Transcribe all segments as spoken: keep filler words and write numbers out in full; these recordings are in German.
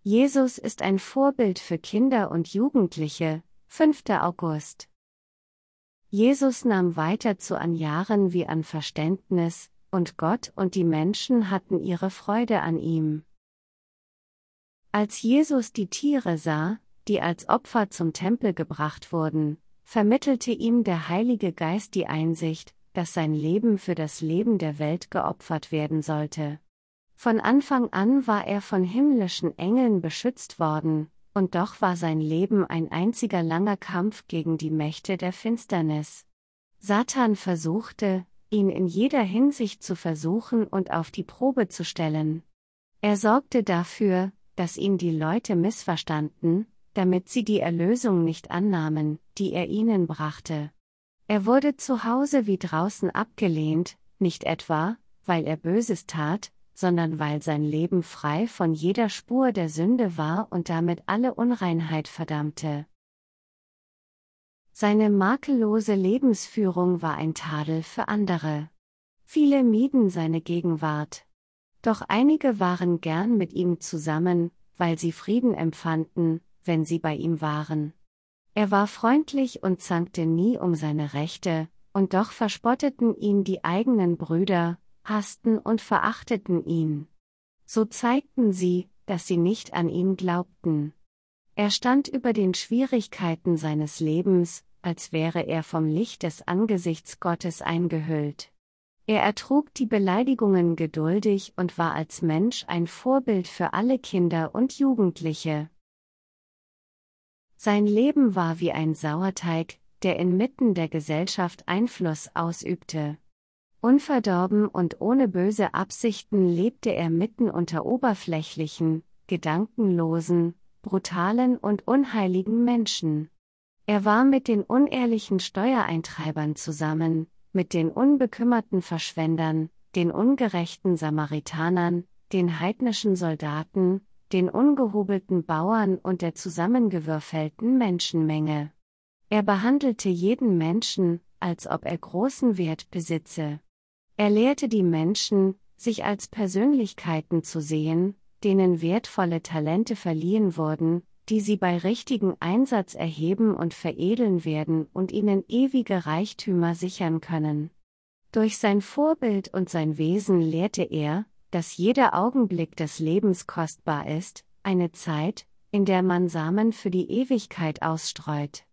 Jesus ist ein Vorbild für Kinder und Jugendliche, fünfter August. Jesus nahm weiter zu an Jahren wie an Verständnis, und Gott und die Menschen hatten ihre Freude an ihm. Als Jesus die Tiere sah, die als Opfer zum Tempel gebracht wurden, vermittelte ihm der Heilige Geist die Einsicht, dass sein Leben für das Leben der Welt geopfert werden sollte. Von Anfang an war er von himmlischen Engeln beschützt worden, und doch war sein Leben ein einziger langer Kampf gegen die Mächte der Finsternis. Satan versuchte, ihn in jeder Hinsicht zu versuchen und auf die Probe zu stellen. Er sorgte dafür, dass ihn die Leute missverstanden, damit sie die Erlösung nicht annahmen, die er ihnen brachte. Er wurde zu Hause wie draußen abgelehnt, nicht etwa, weil er Böses tat, sondern weil sein Leben frei von jeder Spur der Sünde war und damit alle Unreinheit verdammte. Seine makellose Lebensführung war ein Tadel für andere. Viele mieden seine Gegenwart. Doch einige waren gern mit ihm zusammen, weil sie Frieden empfanden, wenn sie bei ihm waren. Er war freundlich und zankte nie um seine Rechte, und doch verspotteten ihn die eigenen Brüder, hassten und verachteten ihn. So zeigten sie, dass sie nicht an ihn glaubten. Er stand über den Schwierigkeiten seines Lebens, als wäre er vom Licht des Angesichts Gottes eingehüllt. Er ertrug die Beleidigungen geduldig und war als Mensch ein Vorbild für alle Kinder und Jugendliche. Sein Leben war wie ein Sauerteig, der inmitten der Gesellschaft Einfluss ausübte. Unverdorben und ohne böse Absichten lebte er mitten unter oberflächlichen, gedankenlosen, brutalen und unheiligen Menschen. Er war mit den unehrlichen Steuereintreibern zusammen, mit den unbekümmerten Verschwendern, den ungerechten Samaritanern, den heidnischen Soldaten, den ungehobelten Bauern und der zusammengewürfelten Menschenmenge. Er behandelte jeden Menschen, als ob er großen Wert besitze. Er lehrte die Menschen, sich als Persönlichkeiten zu sehen, denen wertvolle Talente verliehen wurden, die sie bei richtigem Einsatz erheben und veredeln werden und ihnen ewige Reichtümer sichern können. Durch sein Vorbild und sein Wesen lehrte er, dass jeder Augenblick des Lebens kostbar ist, eine Zeit, in der man Samen für die Ewigkeit ausstreut.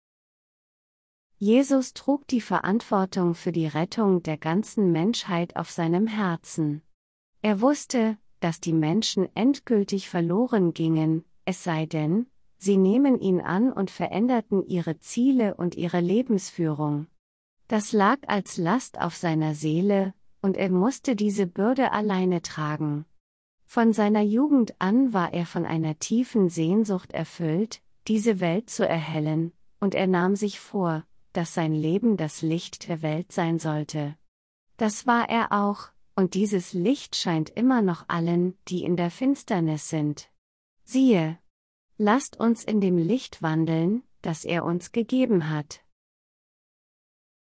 Jesus trug die Verantwortung für die Rettung der ganzen Menschheit auf seinem Herzen. Er wusste, dass die Menschen endgültig verloren gingen, es sei denn, sie nehmen ihn an und veränderten ihre Ziele und ihre Lebensführung. Das lag als Last auf seiner Seele, und er musste diese Bürde alleine tragen. Von seiner Jugend an war er von einer tiefen Sehnsucht erfüllt, diese Welt zu erhellen, und er nahm sich vor, dass sein Leben das Licht der Welt sein sollte. Das war er auch, und dieses Licht scheint immer noch allen, die in der Finsternis sind. Siehe! Lasst uns in dem Licht wandeln, das er uns gegeben hat.